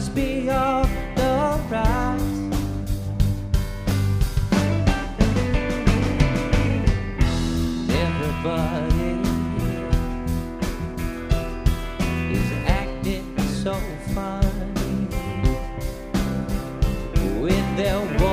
must be all right. Everybody is acting so funny with their